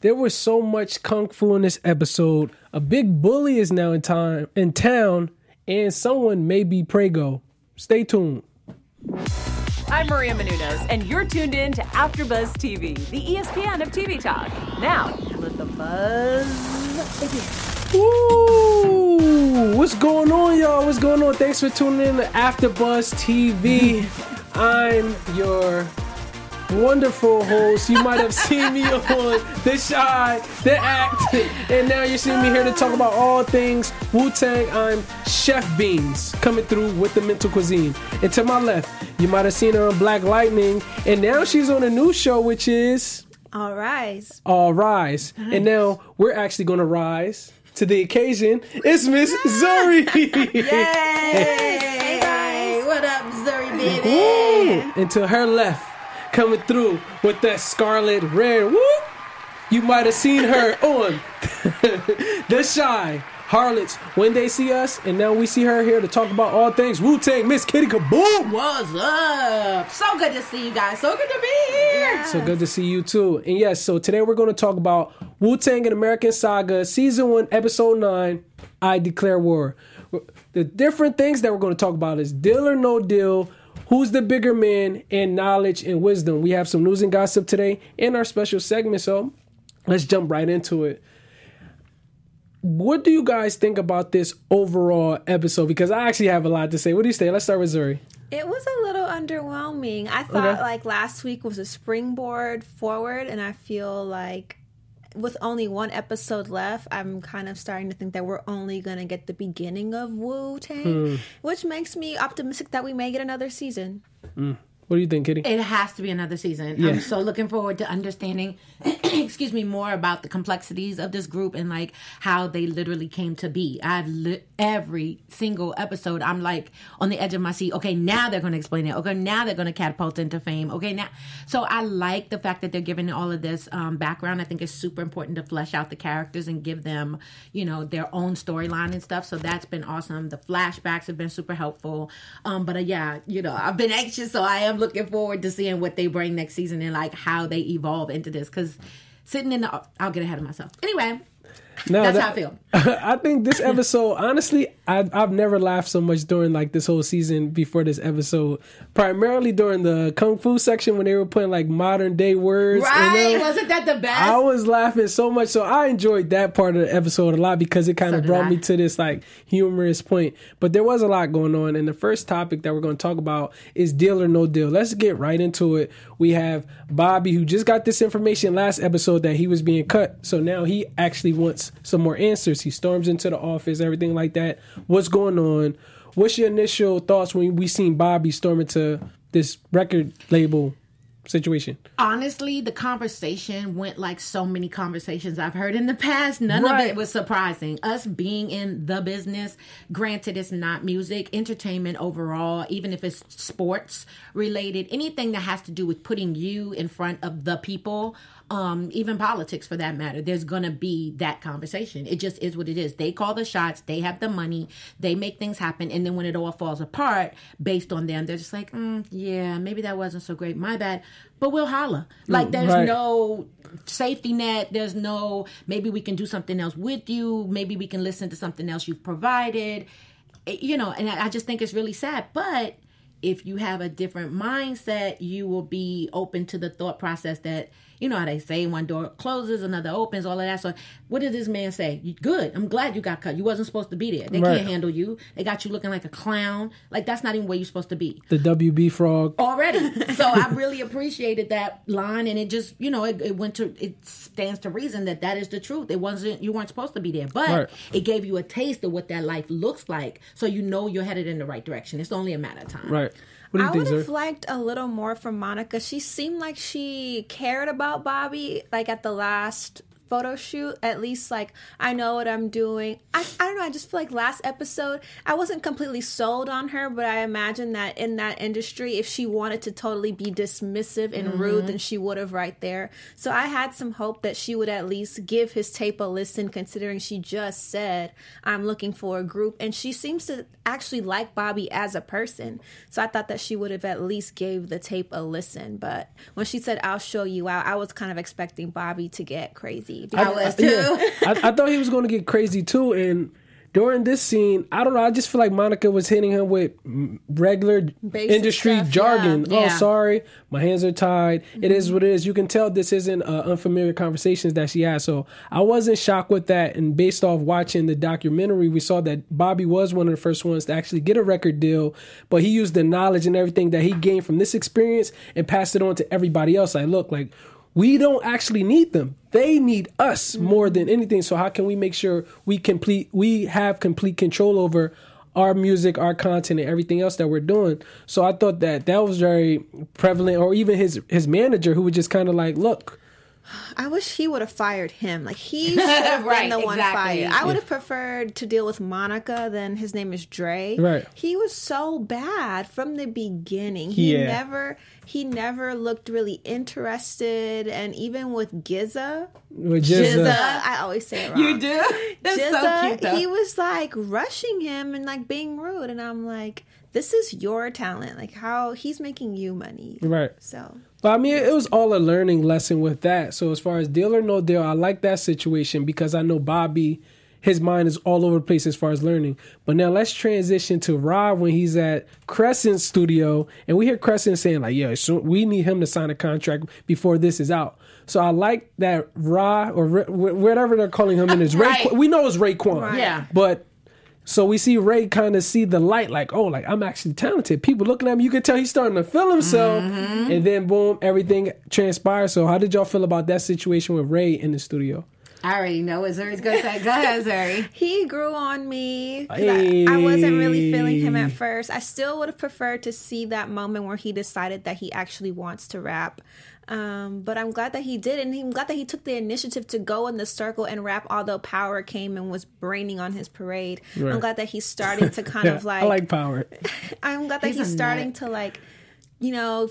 There was so much kung fu in this episode. A big bully is now in town, and someone may be Prego. Stay tuned. I'm Maria Menounos, and you're tuned in to AfterBuzz TV, the ESPN of TV talk. Now, let the buzz begin. Ooh, what's going on, y'all? What's going on? Thanks for tuning in to AfterBuzz TV. I'm your wonderful host. You might have seen me on The Shy, The Act, and now you're seeing me here to talk about all things Wu-Tang. I'm Chef Beans, coming through with the mental cuisine. And to my left, you might have seen her on Black Lightning, and now she's on a new show, which is All Rise. All Rise. Nice. And now we're actually going to rise to the occasion. It's Miss Zuri. Yay! Hey guys, what up, Zuri baby? Ooh. And to her left, coming through with that scarlet red whoop. You might have seen her on The Shy Harlots When They See Us, and now we see her here to talk about all things Wu-Tang. Miss Kitty Kaboom! What's up? So good to see you guys. So good to be here. Yeah. So good to see you too. And yes, so today we're going to talk about Wu-Tang and American Saga, Season 1, Episode 9, I Declare War. The different things that we're going to talk about is Deal or No Deal, Who's the Bigger Man, and Knowledge and Wisdom. We have some news and gossip today in our special segment, so let's jump right into it. What do you guys think about this overall episode? Because I actually have a lot to say. What do you say? Let's start with Zuri. It was a little underwhelming. I thought like last week was a springboard forward, and I feel like with only one episode left, I'm kind of starting to think that we're only going to get the beginning of Wu-Tang, which makes me optimistic that we may get another season. What do you think, Kitty? It has to be another season. Yeah. I'm so looking forward to understanding, more about the complexities of this group and like how they literally came to be. Every single episode, I'm like on the edge of my seat. Okay, now they're going to explain it. Okay, now they're going to catapult into fame. Okay, now. So I like the fact that they're giving all of this background. I think it's super important to flesh out the characters and give them, their own storyline and stuff. So that's been awesome. The flashbacks have been super helpful. I've been anxious, so I am looking forward to seeing what they bring next season and like how they evolve into this. Because I'll get ahead of myself. Anyway. No, that's how I feel. I think this episode, honestly, I've never laughed so much during like this whole season before this episode. Primarily during the Kung Fu section when they were putting like modern day words. Right, wasn't that the best? I was laughing so much. So I enjoyed that part of the episode a lot because it kind of brought me to this like humorous point. But there was a lot going on. And the first topic that we're going to talk about is Deal or No Deal. Let's get right into it. We have Bobby, who just got this information last episode that he was being cut. So now he actually wants some more answers. He storms into the office, everything like that. What's going on? What's your initial thoughts when we seen Bobby storm into this record label situation? Honestly, the conversation went like so many conversations I've heard in the past. None of it was surprising. Us being in the business, granted it's not music, entertainment overall, even if it's sports related, anything that has to do with putting you in front of the people, even politics for that matter, there's going to be that conversation. It just is what it is. They call the shots. They have the money. They make things happen. And then when it all falls apart based on them, they're just like, yeah, maybe that wasn't so great. My bad. But we'll holla. Like there's no safety net. There's no, maybe we can do something else with you. Maybe we can listen to something else you've provided. And I just think it's really sad. But if you have a different mindset, you will be open to the thought process that, you know how they say one door closes, another opens, all of that. So what did this man say? Good. I'm glad you got cut. You wasn't supposed to be there. They can't handle you. They got you looking like a clown. Like, that's not even where you're supposed to be. The WB frog. Already. So I really appreciated that line. And it just, it stands to reason that is the truth. You weren't supposed to be there. But it gave you a taste of what that life looks like. So you're headed in the right direction. It's only a matter of time. Right. I would have liked a little more from Monica. She seemed like she cared about Bobby, like at the last photo shoot. At least, like, I know what I'm doing. I don't know. I just feel like last episode, I wasn't completely sold on her, but I imagine that in that industry, if she wanted to totally be dismissive and rude, then she would have right there. So I had some hope that she would at least give his tape a listen, considering she just said, I'm looking for a group. And she seems to actually like Bobby as a person. So I thought that she would have at least gave the tape a listen. But when she said, I'll show you out, I was kind of expecting Bobby to get crazy crazy. I was too. Yeah, I thought he was going to get crazy too. And during this scene, I don't know. I just feel like Monica was hitting him with regular Basic industry stuff, jargon. yeah. Oh, Yeah. sorry, my hands are tied. It is what it is. You can tell this isn't unfamiliar conversations that she has. So I wasn't shocked with that. And based off watching the documentary, we saw that Bobby was one of the first ones to actually get a record deal. But he used the knowledge and everything that he gained from this experience and passed it on to everybody else. Like, look, like, we don't actually need them. They need us more than anything. So how can we make sure we have complete control over our music, our content, and everything else that we're doing? So I thought that was very prevalent. Or even his manager, who was just kind of like, look. I wish he would have fired him. Like, he should have been the one fired. I would have preferred to deal with Monica than his name is Dre. Right. He was so bad from the beginning. He never looked really interested. And even with GZA, I always say it wrong. You do? That's GZA, so cute, though. he was like rushing him and like being rude. And I'm like, this is your talent. Like, how he's making you money. Right. So. But I mean, it was all a learning lesson with that. So as far as Deal or No Deal, I like that situation because I know Bobby, his mind is all over the place as far as learning. But now let's transition to Rob when he's at Crescent's studio. And we hear Crescent saying like, yeah, so we need him to sign a contract before this is out. So I like that Ra, or whatever they're calling him in his Right. we know it's Raekwon. Right. Yeah. But so we see Ray kind of see the light, like, oh, like, I'm actually talented. People looking at me, you can tell he's starting to feel himself. Mm-hmm. And then, boom, everything transpires. So how did y'all feel about that situation with Ray in the studio? I already know what Zuri's going to say. Go ahead, Zuri. He grew on me. 'Cause Hey. I wasn't really feeling him at first. I still would have preferred to see that moment where he decided that he actually wants to rap. But I'm glad that he did, and I'm glad that he took the initiative to go in the circle and rap, although Power came and was raining on his parade. Right. I'm glad that he's starting to kind of like... I like Power. I'm glad that he's a starting nut. to like, you know,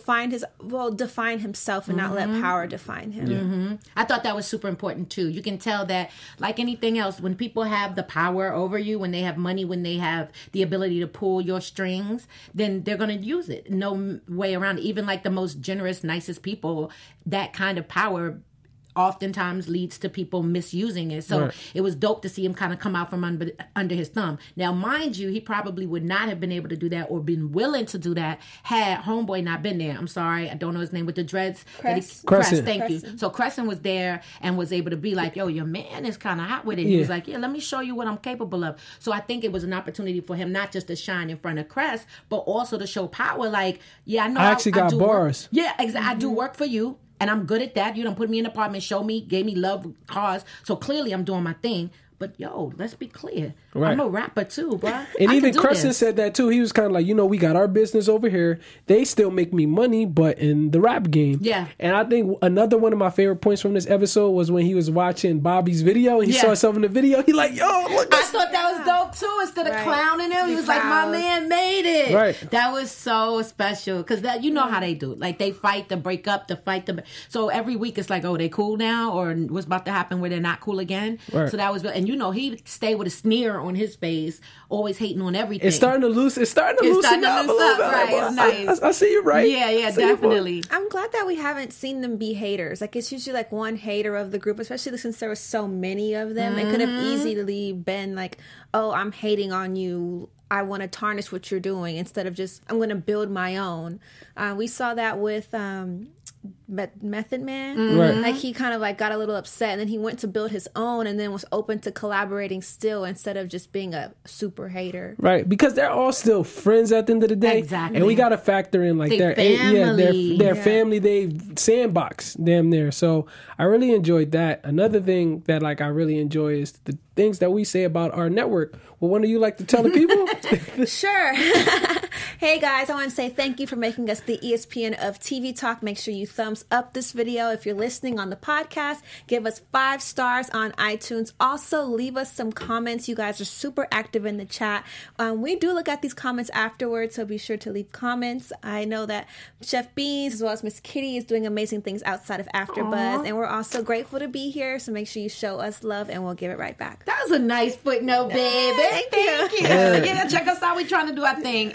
define himself and not let power define him. I thought that was super important too. You can tell that, like anything else, when people have the power over you, when they have money, when they have the ability to pull your strings, then they're going to use it. No way around it. Even like the most generous, nicest people, that kind of power oftentimes leads to people misusing it. So it was dope to see him kind of come out from under his thumb. Now, mind you, he probably would not have been able to do that or been willing to do that had Homeboy not been there. I'm sorry, I don't know his name with the dreads. Crescent. Thank you. So Crescent was there and was able to be like, yo, your man is kind of hot with it. He was like, yeah, let me show you what I'm capable of. So I think it was an opportunity for him not just to shine in front of Crest, but also to show Power. Like, yeah, I know I actually got do bars. Work. Yeah, exactly. I do work for you. And I'm good at that. You don't put me in an apartment, show me, gave me love, cars. So clearly I'm doing my thing. But yo, let's be clear. Right. I'm a rapper too, bro. And I even can do Crescent this. said that too. He was kind of like, you know, we got our business over here. They still make me money, but in the rap game. Yeah. And I think another one of my favorite points from this episode was when he was watching Bobby's video. And he saw himself in the video. He like, yo, look. I thought that was dope too. Instead of clowning him, he was like, "My man made it." Right. That was so special because that you know how they do. Like they fight to break up, to fight to. So every week it's like, oh, they cool now, or what's about to happen where they're not cool again. Right. So that was, and you know, he stayed with a sneer on his face, always hating on everything. It's starting to loosen up a little bit. Right, it's nice. I see you right. Yeah, definitely. I'm glad that we haven't seen them be haters. Like, it's usually like one hater of the group, especially since there were so many of them. It could have easily been like, oh, I'm hating on you. I want to tarnish what you're doing instead of just, I'm going to build my own. We saw that with Method Man. Right. Like, he kind of like got a little upset and then he went to build his own and then was open to collaborating still instead of just being a super hater. Right, because they're all still friends at the end of the day. Exactly. And we got to factor in like their family. their family, they sandbox damn near. So I really enjoyed that. Another thing that like I really enjoy is the things that we say about our network. Well, one of you like to tell the people? Sure. Hey guys, I want to say thank you for making us the ESPN of TV Talk. Make sure you thumbs up this video. If you're listening on the podcast, give us 5 stars on iTunes. Also, leave us some comments. You guys are super active in the chat. We do look at these comments afterwards, so be sure to leave comments. I know that Chef Beans as well as Miss Kitty is doing amazing things outside of AfterBuzz, and we're also grateful to be here. So make sure you show us love, and we'll give it right back. That was a nice footnote, baby. Thank you. Yeah, check us out. We're trying to do our thing everywhere.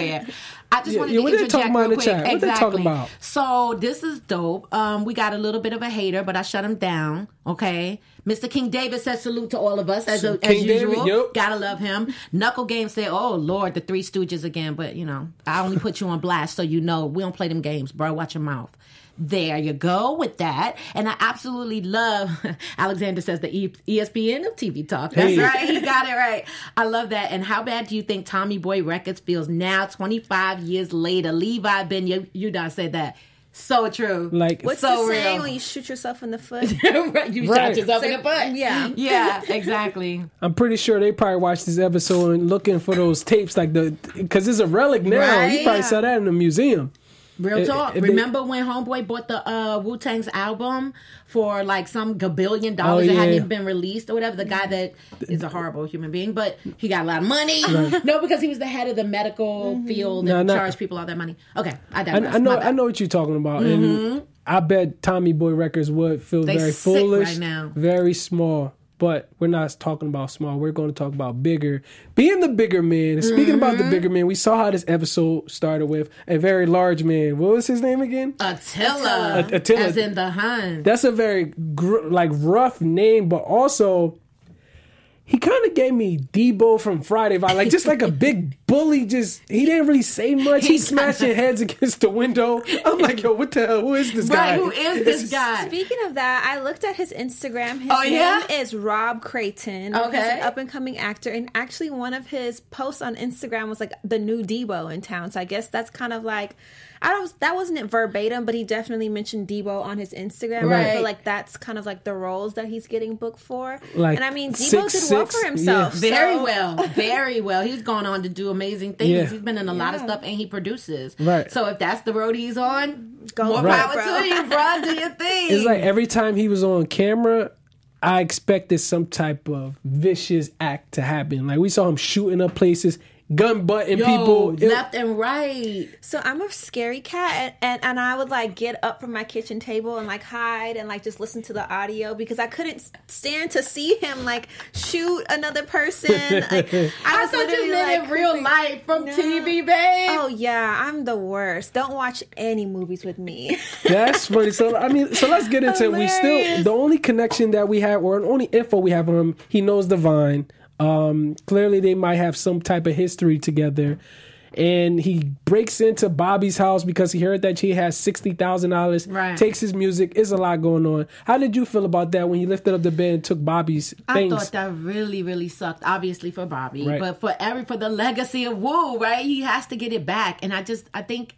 there. I just wanted Yeah, to what they interject talking about in real the quick. chat? What they talking about? So this is dope. We got a little bit of a hater, but I shut him down. Okay. Mr. King David says salute to all of us as usual. David, yep. Gotta love him. Knuckle Game said, "Oh Lord, the Three Stooges again." But you know, I only put you on blast so you know we don't play them games, bro. Watch your mouth. There you go with that. And I absolutely love, Alexander says, the ESPN of TV talk. That's right. He got it right. I love that. And how bad do you think Tommy Boy Records feels now, 25 years later? Levi Ben Yudon said that. So true. Like, what's so the saying real. when you shoot yourself in the foot? You shot yourself in the foot. Yeah. Yeah, exactly. I'm pretty sure they probably watched this episode and looking for those tapes, like because it's a relic now. Right. You probably saw that in the museum. Real talk. Remember when Homeboy bought the Wu-Tang's album for like some $1 billion that hadn't even been released or whatever? The guy that is a horrible human being, but he got a lot of money. Right. No, because he was the head of the medical field and charged people all that money. Okay, I digress. I know what you're talking about. And I bet Tommy Boy Records would feel very foolish, right now. Very small. But we're not talking about small. We're going to talk about bigger. Being the bigger man. And speaking about the bigger man, we saw how this episode started with a very large man. What was his name again? Attila. Attila. As in the Hun. That's a very rough name, but also he kind of gave me Debo from Friday vibe. Like just like a big bully. He didn't really say much. He's smashing heads against the window. I'm like, yo, what the hell? Who is this guy? Right, who is this guy? Speaking of that, I looked at his Instagram. His name is Rob Creighton. Okay. He's an up-and-coming actor. And actually one of his posts on Instagram was like the new Debo in town. So I guess that's kind of like, that wasn't it verbatim, but he definitely mentioned Debo on his Instagram. Right. I feel like that's kind of like the roles that he's getting booked for. Like and I mean, Debo did well for himself. Yeah. Very well. He's gone on to do amazing things. Yeah. He's been in a lot of stuff and he produces. Right. So if that's the road he's on, more Right. power to you, bro. Do your thing. It's like every time he was on camera, I expected some type of vicious act to happen. Like we saw him shooting up places, gun butting people left and right. So I'm a scary cat, and I would like get up from my kitchen table and like hide and like just listen to the audio because I couldn't stand to see him like shoot another person. Like, I thought you lived in real life from TV, babe. Oh yeah, I'm the worst. Don't watch any movies with me. That's funny. So let's get into it. We still, the only connection that we have, or the only info we have on him, he knows Divine. Clearly they might have some type of history together. And he breaks into Bobby's house because he heard that she has $60,000. Right. Takes his music. It's a lot going on. How did you feel about that when you lifted up the bed and took Bobby's things? I thought that really, really sucked. Obviously for Bobby, Right. but for the legacy of Wu, right? He has to get it back. And I think.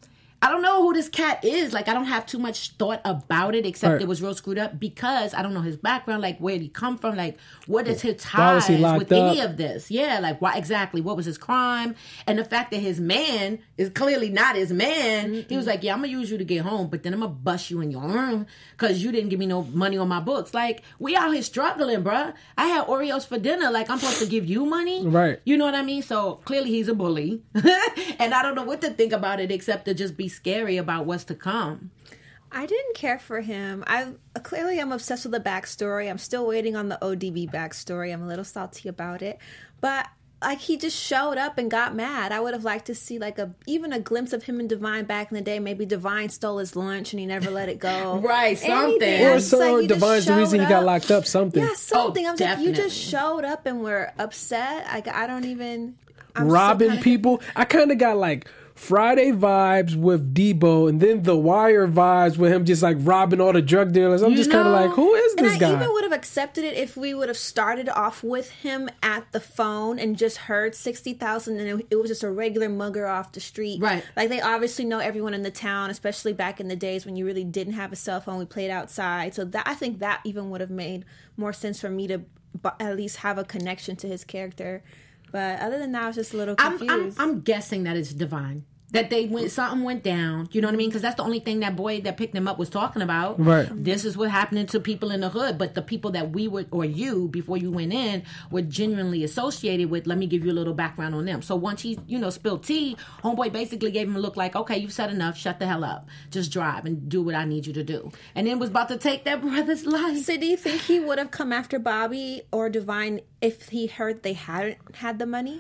I don't know who this cat is. Like, I don't have too much thought about it, except it was real screwed up because I don't know his background. Like, where did he come from? Like, what is his ties with any of this? Yeah, like, why exactly? What was his crime? And the fact that his man is clearly not his man. Mm-hmm. He was like, yeah, I'm going to use you to get home, but then I'm going to bust you in your arm because you didn't give me no money on my books. Like, we out here struggling, bruh. I had Oreos for dinner. Like, I'm supposed to give you money? Right. You know what I mean? So, clearly he's a bully. And I don't know what to think about it except to just be scary about what's to come. I didn't care for him. I'm obsessed with the backstory. I'm still waiting on the ODB backstory. I'm a little salty about it, but like he just showed up and got mad. I would have liked to see like even a glimpse of him and Divine back in the day. Maybe Divine stole his lunch and he never let it go. Right, something. Anything. Or so like, Divine's the reason he got locked up. Something. Yeah, something. I was definitely. like, you just showed up and were upset. Like I don't even. Robbing people. I kind of got like Friday vibes with Debo, and then The Wire vibes with him just like robbing all the drug dealers. I'm just kind of like, who is this guy? I even would have accepted it if we would have started off with him at the phone and just heard 60,000, and it was just a regular mugger off the street. Right. Like they obviously know everyone in the town, especially back in the days when you really didn't have a cell phone. We played outside, so that I think that even would have made more sense for me to at least have a connection to his character. But other than that, I was just a little confused. I'm guessing that it's Divine. That something went down. You know what I mean? Because that's the only thing that boy that picked him up was talking about. Right. This is what happening to people in the hood. But the people that we would, or you, before you went in, were genuinely associated with, let me give you a little background on them. So once he, spilled tea, homeboy basically gave him a look like, okay, you've said enough. Shut the hell up. Just drive and do what I need you to do. And then was about to take that brother's life. So do you think he would have come after Bobby or Divine if he heard they hadn't had the money?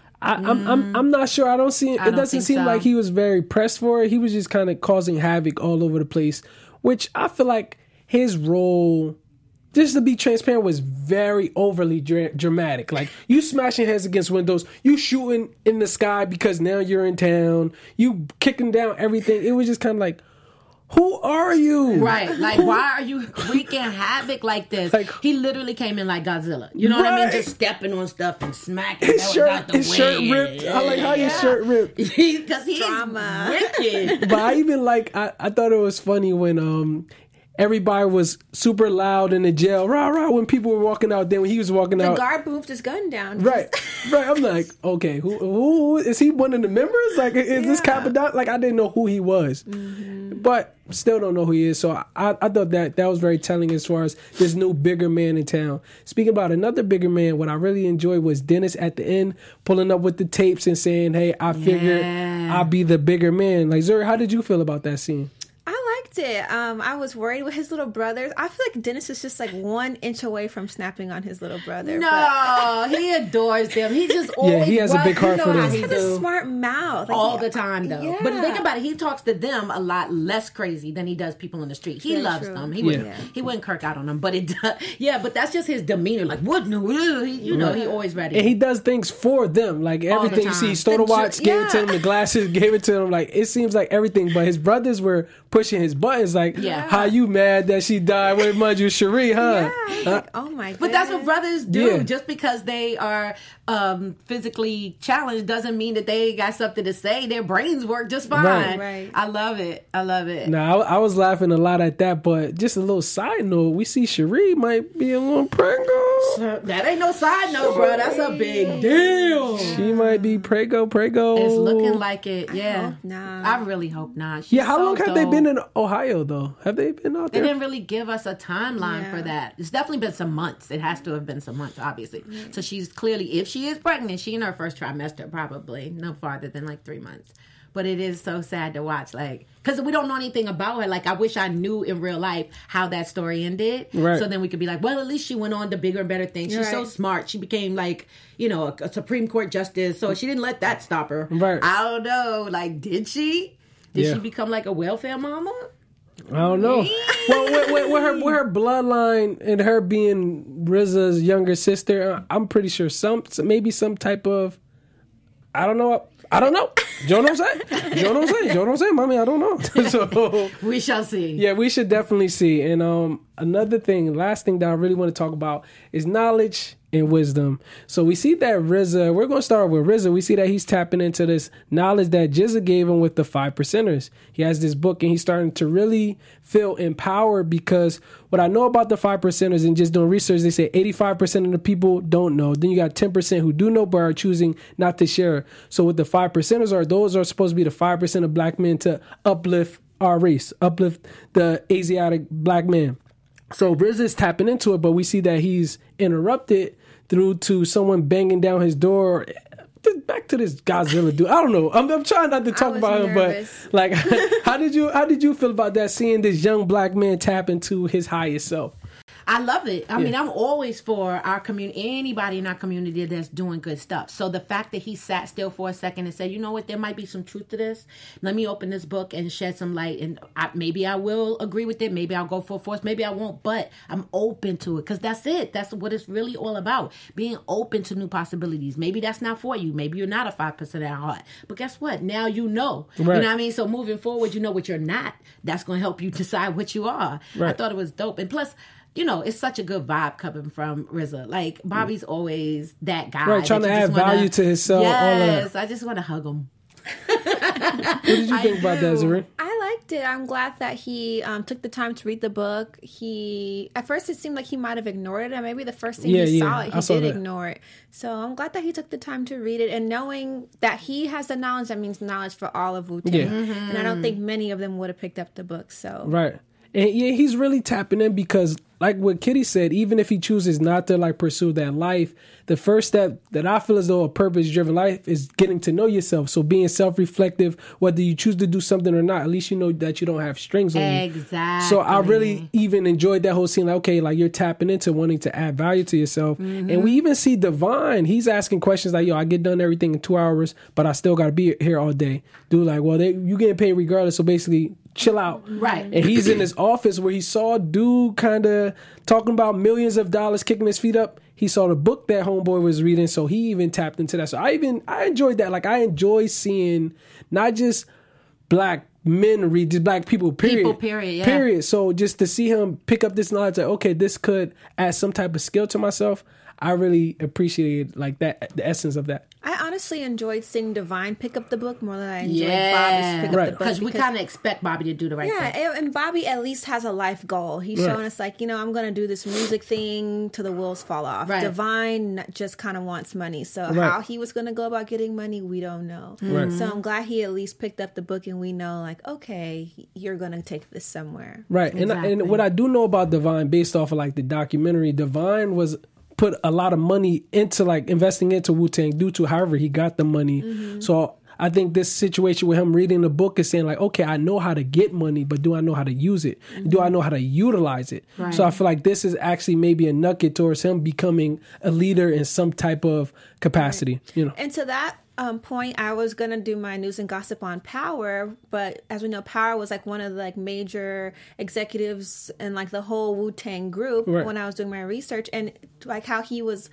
I'm not sure. I don't see it. It doesn't seem like he was very pressed for it. He was just kind of causing havoc all over the place, which I feel like his role, just to be transparent, was very overly dramatic. Like, you smashing heads against windows, you shooting in the sky because now you're in town, you kicking down everything. It was just kind of like, who are you? Right. Like, why are you wreaking havoc like this? Like, he literally came in like Godzilla. You know what I mean? Just stepping on stuff and smacking his shirt ripped. I like how your shirt ripped. Because he's wicked. But I even I thought it was funny when everybody was super loud in the jail, rah rah, when people were walking out. Then when he was walking out, the guard moved his gun down. Right. I'm like, okay, who is he? One of the members? Like, is this Capadon? Like, I didn't know who he was, but still don't know who he is. So I thought that was very telling as far as this new bigger man in town. Speaking about another bigger man, what I really enjoyed was Dennis at the end pulling up with the tapes and saying, "Hey, I figured I'll be the bigger man." Like, Zuri, how did you feel about that scene? It. I was worried with his little brothers. I feel like Dennis is just like 1 inch away from snapping on his little brother. No, he adores them. He just always he has a big heart for them. He has a smart mouth. Like, all the time, though. Yeah. But think about it. He talks to them a lot less crazy than he does people in the street. He loves them. He wouldn't kirk out on them. But it does. Yeah, but that's just his demeanor. Like, what? No, he always ready. And he does things for them. Like, everything. You see, he stole the watch, gave it to him, the glasses, gave it to him. Like, it seems like everything. But his brothers were pushing his buttons. Like, how you mad that she died with Manju Cherie, huh? Yeah, like, oh my god. But that's what brothers do. Yeah. Just because they are physically challenged doesn't mean that they got something to say. Their brains work just fine. Right. I love it. Now, I was laughing a lot at that, but just a little side note, we see Cherie might be a little pregnant. That ain't no side note, bro. That's a big deal. She might be prego. It's looking like it, yeah. I hope not. I really hope not. She's how long have they been in Ohio, though? Have they been out there? They didn't really give us a timeline for that. It's definitely been some months. It has to have been some months, obviously. Yeah. So she's clearly, if she is pregnant, she in her first trimester, probably. No farther than like 3 months. But it is so sad to watch, like, because we don't know anything about her. Like, I wish I knew in real life how that story ended. Right. So then we could be like, well, at least she went on to bigger and better things. She's so smart. She became, like, a Supreme Court justice. So she didn't let that stop her. Right. I don't know. Like, did she? Did she become, like, a welfare mama? I don't know. Well, with her bloodline and her being RZA's younger sister, I'm pretty sure maybe some type of, I don't know. You know what I'm saying? Mommy, I don't know. So we shall see. Yeah, we should definitely see. And last thing that I really want to talk about is knowledge and wisdom. So we see that RZA, we're going to start with RZA. We see that he's tapping into this knowledge that GZA gave him with the 5 Percenters. He has this book and he's starting to really feel empowered, because what I know about the 5 Percenters and just doing research, they say 85% of the people don't know. Then you got 10% who do know but are choosing not to share. So what the 5 Percenters those are supposed to be the 5% of black men to uplift our race, uplift the Asiatic black man. So RZA's tapping into it, but we see that he's interrupted through to someone banging down his door. Back to this Godzilla dude. I don't know. I'm trying not to talk about nervous. Him, but like, how did you feel about that? Seeing this young black man tap into his highest self. I love it. I mean, I'm always for our community, anybody in our community that's doing good stuff. So the fact that he sat still for a second and said, you know what, there might be some truth to this. Let me open this book and shed some light. And maybe I will agree with it. Maybe I'll go full force. Maybe I won't. But I'm open to it, because that's it. That's what it's really all about. Being open to new possibilities. Maybe that's not for you. Maybe you're not a 5% at heart. But guess what? Now you know. Right. You know what I mean? So moving forward, you know what you're not. That's going to help you decide what you are. Right. I thought it was dope. And plus, it's such a good vibe coming from RZA. Like, Bobby's always that guy. Right, trying to add value to himself. Yes, I just want to hug him. What did you think about that, Zuri? I liked it. I'm glad that he took the time to read the book. At first it seemed like he might have ignored it, and maybe the first thing he saw it, he did ignore it. So I'm glad that he took the time to read it, and knowing that he has the knowledge, that means knowledge for all of Wu-Tang. Yeah. Mm-hmm. And I don't think many of them would have picked up the book. So right. And yeah, he's really tapping in because, like what Kitty said, even if he chooses not to like pursue that life, the first step that I feel as though a purpose-driven life is getting to know yourself. So being self-reflective, whether you choose to do something or not, at least you know that you don't have strings on you. Exactly. So I really even enjoyed that whole scene. Like, okay, like you're tapping into wanting to add value to yourself. And we even see Divine. He's asking questions like, yo, I get done everything in 2 hours, but I still got to be here all day. Dude, like, well, you getting paid regardless. So basically, chill out. Right. And he's in his office where he saw dude kind of talking about millions of dollars, kicking his feet up. He saw the book that homeboy was reading, so he even tapped into that. So I enjoyed that. Like, I enjoy seeing not just black men read, just black people, period. People, period, yeah. Period. So just to see him pick up this knowledge, like, okay, this could add some type of skill to myself, I really appreciated like that, the essence of that. I honestly enjoyed seeing Divine pick up the book more than I enjoyed Bobby's pick up the book. Because we kind of expect Bobby to do the right thing. Yeah, and Bobby at least has a life goal. He's showing us like, I'm going to do this music thing till the wheels fall off. Right. Divine just kind of wants money. So how he was going to go about getting money, we don't know. Right. So I'm glad he at least picked up the book and we know like, okay, you're going to take this somewhere. Right. Exactly. And what I do know about Divine, based off of like the documentary, Divine was put a lot of money into like investing into Wu-Tang due to however he got the money. So I think this situation with him reading the book is saying like, okay, I know how to get money, but do I know how to use it? Do I know how to utilize it? Right. So I feel like this is actually maybe a nugget towards him becoming a leader in some type of capacity, And to that point, I was gonna do my news and gossip on Power, but as we know, Power was like one of the like major executives in like the whole Wu-Tang group when I was doing my research, and like how he was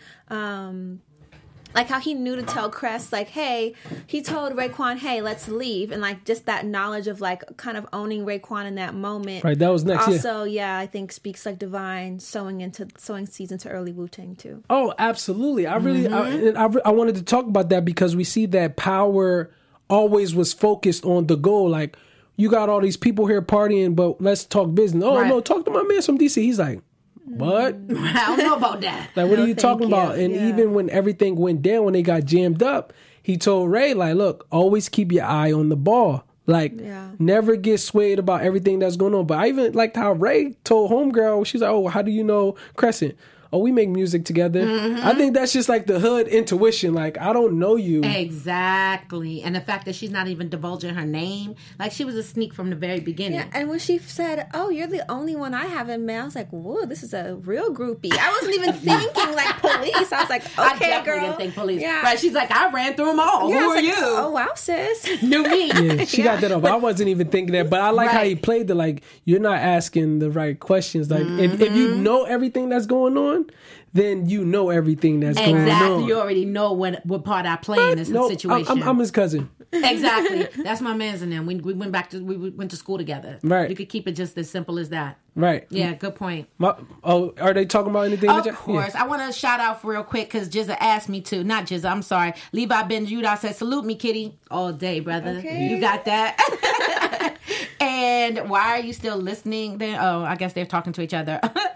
like how he knew to tell Crest, like, hey, he told Raekwon, hey, let's leave. And like just that knowledge of like kind of owning Raekwon in that moment. Right, that was next. Also, I think speaks like Divine sowing seeds into early Wu-Tang too. Oh, absolutely. I really, I wanted to talk about that because we see that Power always was focused on the goal. Like, you got all these people here partying, but let's talk business. Oh, no, talk to my man from DC. He's like, what? I don't know about that. Like, what are you talking about? And even when everything went down, when they got jammed up, he told Ray, like, look, always keep your eye on the ball. Like, never get swayed about everything that's going on. But I even liked how Ray told Homegirl, she's like, oh, how do you know Crescent? Oh, we make music together. I think that's just like the hood intuition. Like, I don't know you. Exactly. And the fact that she's not even divulging her name. Like, she was a sneak from the very beginning. Yeah, and when she said, oh, you're the only one I haven't met, I was like, whoa, this is a real groupie. I wasn't even thinking like police. I was like, okay, I definitely girl. didn't think police. Yeah. Right, she's like, I ran through them all. Yeah, Who are like, you? Oh, wow, sis. Knew me. Yeah, she got that up. I wasn't even thinking that. But I like how he played the, like, you're not asking the right questions. Like, if you know everything that's going on, then you know everything that's going on. Exactly. You already know what part I play in this situation. I'm his cousin. Exactly. That's my man's and them. We went to school together. Right. You could keep it just as simple as that. Right. Yeah, good point. Are they talking about anything? Of course. I want to shout out real quick because Jizza asked me to. Not Jizza, I'm sorry. Levi Ben Judah said, salute me, Kitty. All day, brother. Okay. You got that? And why are you still listening then? Oh, I guess they're talking to each other.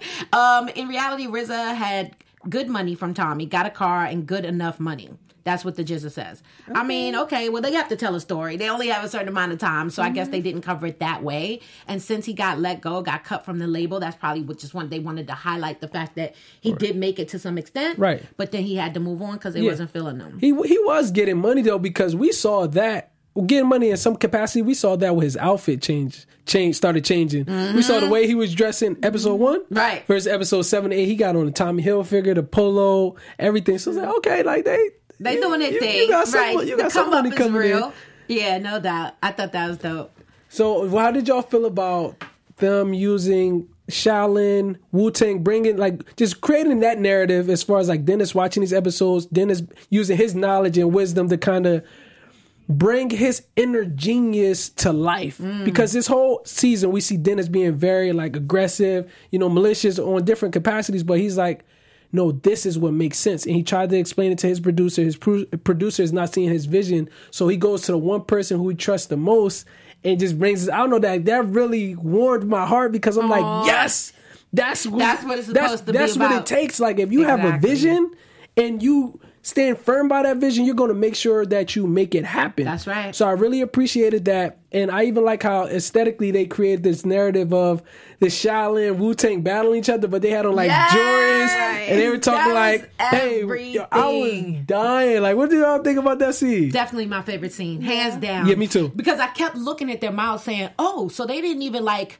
In reality, RZA had good money from Tommy, got a car, and good enough money. That's what the Jizza says. Okay. I mean, okay, well, they have to tell a story. They only have a certain amount of time, so I guess they didn't cover it that way. And since he got let go, got cut from the label, that's probably they wanted to highlight the fact that he did make it to some extent. Right. But then he had to move on because they wasn't feeling them. He was getting money, though, because we saw that. Getting money in some capacity, we saw that with his outfit started changing. We saw the way he was dressing episode 1. Right. Versus episode 7 and 8, he got on the Tommy Hilfiger, the polo, everything. So it's like, okay, like they doing their thing. You got right. You got some money coming real. in. Yeah, no doubt. I thought that was dope. So how did y'all feel about them using Shaolin, Wu-Tang, bringing, like, just creating that narrative as far as, like, Dennis watching these episodes, Dennis using his knowledge and wisdom to kind of bring his inner genius to life. Because this whole season, we see Dennis being very, like, aggressive, malicious on different capacities, but he's like, no, this is what makes sense. And he tried to explain it to his producer. His producer is not seeing his vision. So he goes to the one person who he trusts the most and just brings it. I don't know, that really warmed my heart because I'm like, yes, that's what it's supposed to be about. That's what it takes. Like, if you have a vision and you stand firm by that vision, you're going to make sure that you make it happen. That's right. So I really appreciated that. And I even like how aesthetically they created this narrative of the Shaolin Wu-Tang battling each other, but they had on like Jordans, and they were talking like, hey, I was dying. Like, what did y'all think about that scene? Definitely my favorite scene, hands down. Yeah, me too. Because I kept looking at their mouths saying, oh, so they didn't even like,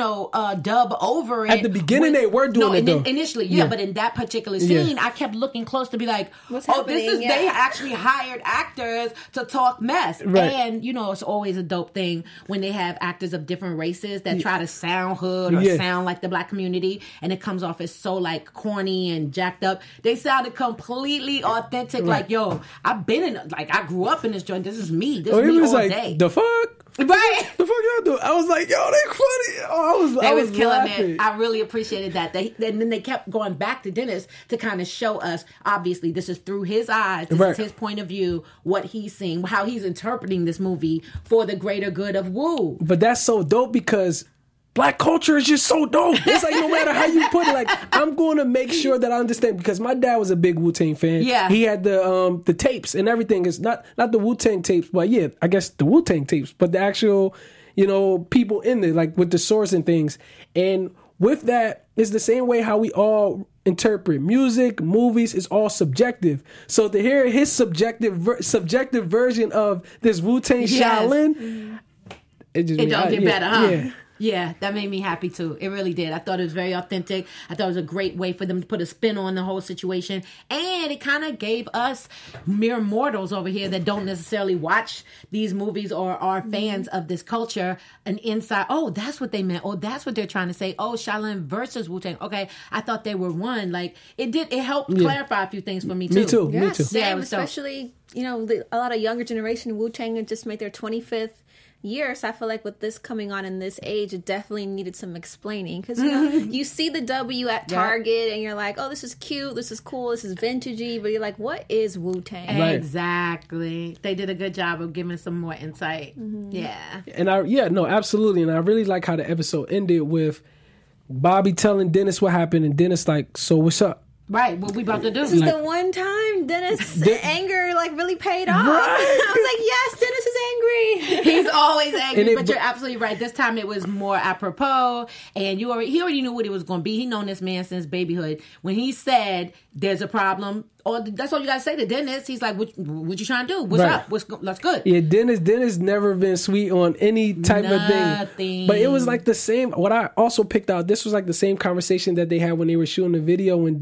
dub over it. At the beginning, they were doing it though. Initially, but in that particular scene, I kept looking close to be like, they actually hired actors to talk mess. Right. And, it's always a dope thing when they have actors of different races that try to sound hood or sound like the black community, and it comes off as so like corny and jacked up. They sounded completely authentic. Right. Like, yo, I've been in, like, I grew up in this joint. This is me. This is me all like, day. The fuck? Right. The fuck y'all do? I was like, yo, they funny. I was killing laughing. It. I really appreciated that. And then they kept going back to Dennis to kind of show us, obviously, this is through his eyes. This is his point of view, what he's seeing, how he's interpreting this movie for the greater good of Wu. But that's so dope because Black culture is just so dope. It's like no matter how you put it, like I'm going to make sure that I understand because my dad was a big Wu-Tang fan. Yeah, he had the tapes and everything. It's not the Wu-Tang tapes, but yeah, I guess the Wu-Tang tapes, but the actual people in there, like with the source and things. And with that, it's the same way how we all interpret music, movies. Is all subjective. So to hear his subjective version of this Wu-Tang Shaolin, it don't get better, huh? Yeah. Yeah, that made me happy too. It really did. I thought it was very authentic. I thought it was a great way for them to put a spin on the whole situation. And it kind of gave us mere mortals over here that don't necessarily watch these movies or are fans of this culture an insight. Oh, that's what they meant. Oh, that's what they're trying to say. Oh, Shaolin versus Wu-Tang. Okay, I thought they were one. Like, it helped clarify a few things for me too. Me too. Yeah, me too. Same, especially, a lot of younger generation, Wu-Tang had just made their 25th year, so I feel like with this coming on in this age, it definitely needed some explaining because you see the W at Target and you're like, oh, this is cute, this is cool, this is vintagey, but you're like, what is Wu-Tang? Right. Exactly. They did a good job of giving some more insight. Yeah. And absolutely. And I really like how the episode ended with Bobby telling Dennis what happened, and Dennis like, so what's up? Right, what we about to do? This is the one time Dennis' anger really paid off. Right. I was like, yes, Dennis is angry. He's always angry, but you're absolutely right. This time it was more apropos, and he already knew what it was going to be. He known this man since babyhood. When he said there's a problem, that's all you gotta say to Dennis. He's like, what you trying to do? What's up? That's good. Yeah, Dennis never been sweet on any type of thing. But it was like the same. What I also picked out, this was like the same conversation that they had when they were shooting the video when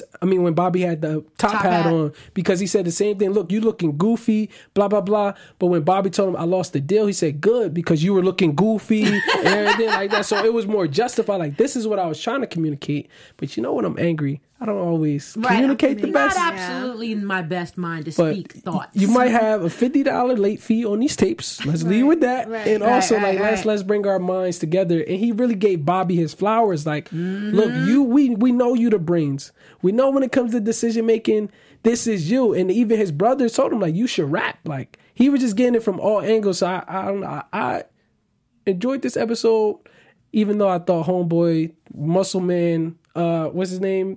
Bobby had the top hat on, because he said the same thing. Look, you looking goofy, blah blah blah. But when Bobby told him I lost the deal, he said good because you were looking goofy and everything like that. So it was more justified. Like, this is what I was trying to communicate. But you know when I'm angry, I don't always communicate the best. Not absolutely in my best mind to speak thoughts. You might have a $50 late fee on these tapes. Let's leave with that. Right. And also, let's bring our minds together. And he really gave Bobby his flowers. Like, look, we know you the brains. We know when it comes to decision making, this is you. And even his brothers told him, like, you should rap. Like, he was just getting it from all angles. So I don't know. I enjoyed this episode, even though I thought Homeboy, Muscle Man, what's his name?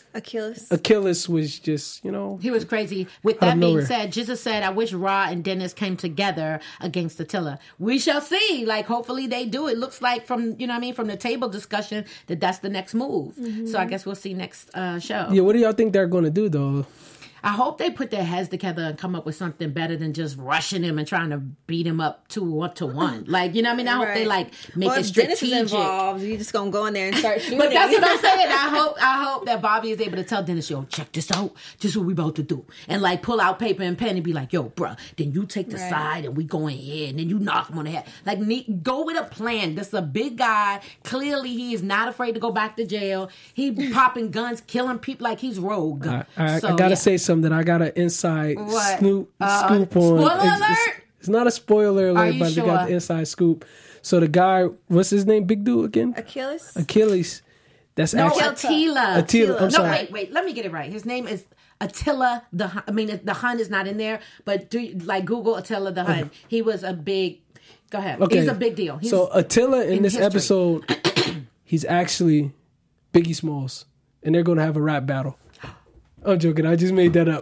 Achilles was just, he was crazy. With that being said, Jizza said, I wish Ra and Dennis came together against Attila. We shall see. Like, hopefully they do. It looks like from the table discussion that's the next move. So I guess we'll see next show. Yeah, what do y'all think they're going to do, though? I hope they put their heads together and come up with something better than just rushing him and trying to beat him up 2-1. Like, you know what I mean? I hope they make it strategic. Dennis is involved, you're just gonna go in there and start shooting. But that's what I'm saying. I hope that Bobby is able to tell Dennis, yo, check this out. This is what we about to do. And like pull out paper and pen and be like, yo, bruh, then you take the side and we go in here and then you knock him on the head. Like, go with a plan. This is a big guy. Clearly he is not afraid to go back to jail. He popping guns, killing people like he's rogue. I gotta say something. That I got an inside scoop on. Spoiler alert! It's not a spoiler alert, but sure? they got the inside scoop. So the guy, what's his name? Big dude again? Achilles. That's Attila. I'm sorry. No, wait. Let me get it right. His name is Attila the Hun. I mean, the Hun is not in there, but Google Attila the Hun. He was a big. Go ahead. Okay. He's a big deal. So Attila in this episode, he's actually Biggie Smalls, and they're going to have a rap battle. I'm joking. I just made that up. I was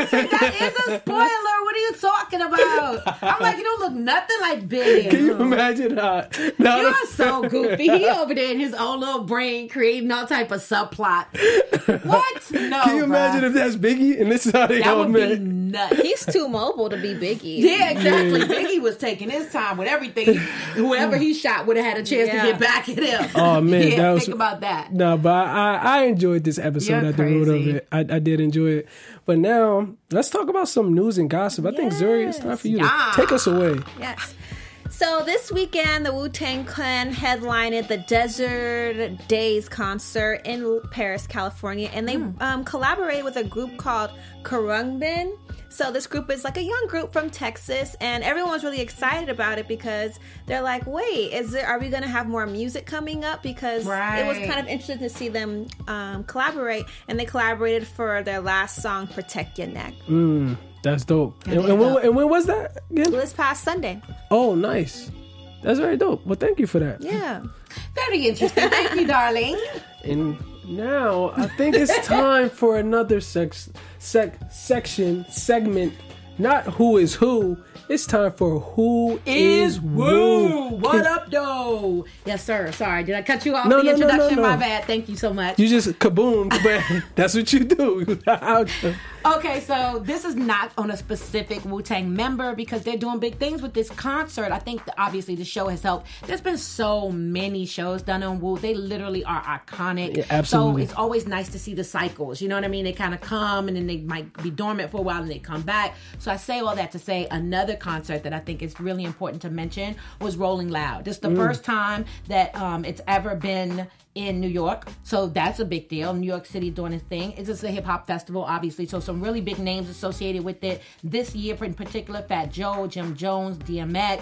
said, that is a spoiler. What are you talking about? I'm like, you don't look nothing like Big. Can you imagine how? You're so goofy. He over there in his own little brain creating all type of subplot. What? No. Can you imagine if that's Biggie and this is how they that all would met? be nuts. He's too mobile to be Biggie. Yeah, exactly. Biggie was taking his time with everything. Whoever he shot would have had a chance to get back at him. Oh man, yeah, that was, think about that. No, but I enjoyed this episode You're at the root of crazy. it. I did enjoy it. But now let's talk about some news and gossip. I think Zuri, it's time for you to take us away. Yes. So this weekend, the Wu-Tang Clan headlined the Desert Days concert in Paris, California, and they collaborated with a group called Khruangbin. So this group is like a young group from Texas, and everyone's really excited about it because they're like, "Wait, are we going to have more music coming up?" Because it was kind of interesting to see them collaborate, and they collaborated for their last song, "Protect Your Neck." That's dope. And when was that again? This past Sunday. Oh, nice. That's very dope. Well, thank you for that. Yeah. Very interesting. Thank you, darling. And now I think it's time for another segment. Not who is who. It's time for who is woo. What up, though? Yes, sir. Sorry, did I cut you off No, the introduction? no. My bad. Thank you so much. You just kaboom. But that's what you do. Okay, so this is not on a specific Wu-Tang member because they're doing big things with this concert. I think obviously the show has helped. There's been so many shows done on Wu. They literally are iconic. Yeah, absolutely. So it's always nice to see the cycles. You know what I mean? They kind of come and then they might be dormant for a while and they come back. So I say all that to say another concert that I think is really important to mention was Rolling Loud. This is the first time that it's ever been in New York. So that's a big deal. New York City doing its thing. It's just a hip hop festival, obviously. So some really big names associated with it. This year in particular, Fat Joe, Jim Jones, DMX,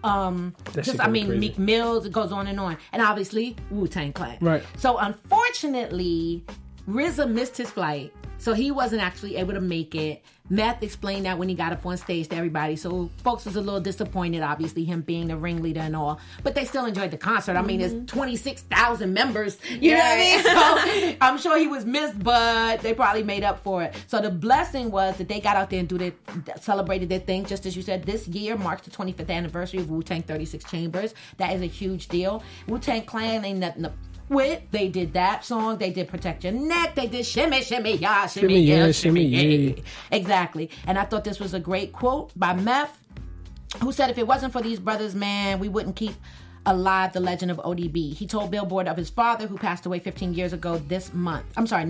Meek Mills, it goes on. And obviously Wu-Tang Clan. Right. So unfortunately, RZA missed his flight. So he wasn't actually able to make it. Meth explained that when he got up on stage to everybody. So folks was a little disappointed, obviously, him being the ringleader and all. But they still enjoyed the concert. I mean, there's 26,000 members. You know what I mean? So I'm sure he was missed, but they probably made up for it. So the blessing was that they got out there and celebrated their thing. Just as you said, this year marks the 25th anniversary of Wu-Tang 36 Chambers. That is a huge deal. Wu-Tang Clan ain't nothing they did that song, they did Protect Your Neck, they did Shimmy, Shimmy, Ya, Shimmy, Ya, Shimmy, Ya. Exactly. And I thought this was a great quote by Meth, who said, if it wasn't for these brothers, man, we wouldn't keep alive the legend of ODB. He told Billboard of his father, who passed away 15 years ago next month.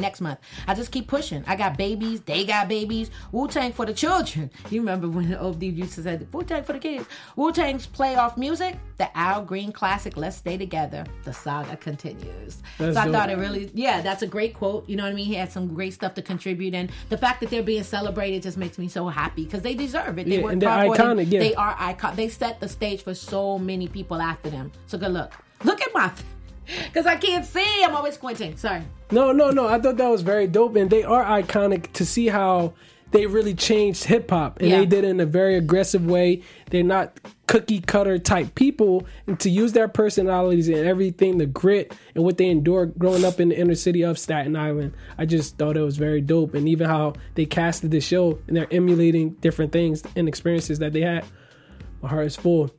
I just keep pushing. I got babies, they got babies. Wu-Tang for the children. You remember when ODB used to say, Wu-Tang for the kids. Wu-Tang's playoff music, the Al Green classic, Let's Stay Together. The saga continues. That's so I dope. thought it really, that's a great quote. You know what I mean? He had some great stuff to contribute, and the fact that they're being celebrated just makes me so happy because they deserve it. They worked and they're hard for it. iconic. Yeah. They are iconic. They set the stage for so many people after them. So good luck. Look at my, because I can't see. I'm always squinting. Sorry. No. I thought that was very dope, and they are iconic to see how they really changed hip hop, and they did it in a very aggressive way. They're not cookie cutter type people, and to use their personalities and everything, the grit and what they endured growing up in the inner city of Staten Island, I just thought it was very dope. And even how they casted the show and they're emulating different things and experiences that they had. My heart is full.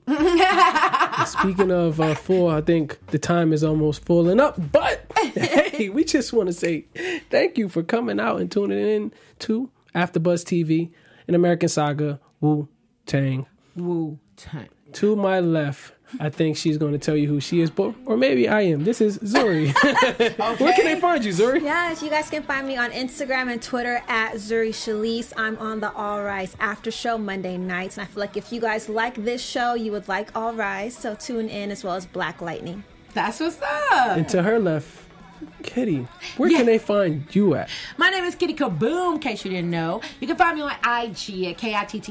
And speaking of full, I think the time is almost fulling up. But hey, we just want to say thank you for coming out and tuning in to AfterBuzz TV, an American Saga, Wu-Tang. Wu-Tang. To my left, I think she's going to tell you who she is, or maybe I am. This is Zuri. Where can they find you, Zuri? Yes, you guys can find me on Instagram and Twitter at Zuri Shalise. I'm on the All Rise After Show Monday nights, and I feel like if you guys like this show, you would like All Rise, so tune in, as well as Black Lightning. That's what's up. And to her left, Kitty, where can they find you at? My name is Kitty Kaboom, in case you didn't know. You can find me on IG at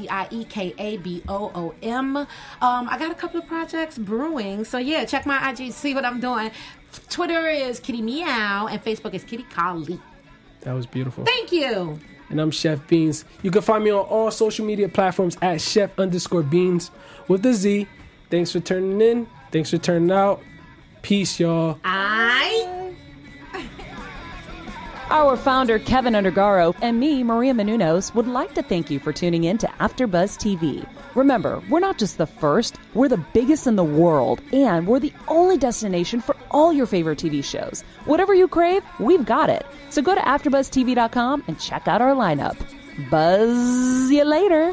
KITTIEKABOOM. I got a couple of projects brewing, so yeah, check my IG, see what I'm doing. Twitter is Kitty Meow, and Facebook is Kitty Kali. That was beautiful. Thank you. And I'm Chef Beans. You can find me on all social media platforms at Chef_Beans with a Z. Thanks for turning in. Thanks for turning out. Peace, y'all. Our founder, Kevin Undergaro, and me, Maria Menounos, would like to thank you for tuning in to AfterBuzz TV. Remember, we're not just the first, we're the biggest in the world, and we're the only destination for all your favorite TV shows. Whatever you crave, we've got it. So go to AfterBuzzTV.com and check out our lineup. Buzz you later.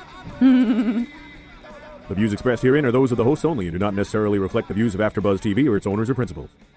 The views expressed herein are those of the hosts only and do not necessarily reflect the views of AfterBuzz TV or its owners or principals.